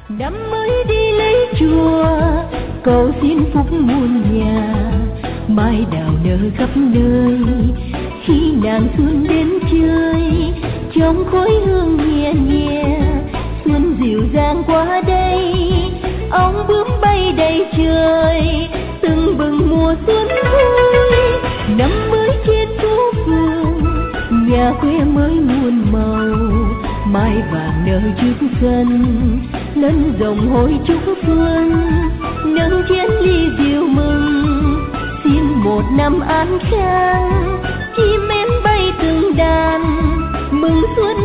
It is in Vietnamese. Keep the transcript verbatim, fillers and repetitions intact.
Năm mới đi lấy chùa cầu xin phúc muôn nhà, mai đào nở khắp nơi khi nàng xuân đến chơi. Trong khói hương nhẹ nhẹ xuân dịu dàng qua đây, ong bướm bay đầy trời từng bừng mùa xuân vui. Năm mới trên phố phường nhà quê mới muôn màu, mai vàng nở trước sân lân rồng hồi chúc xuân. Nâng chén ly rượu mừng xin một năm an khang, chim én bay từng đàn mừng xuân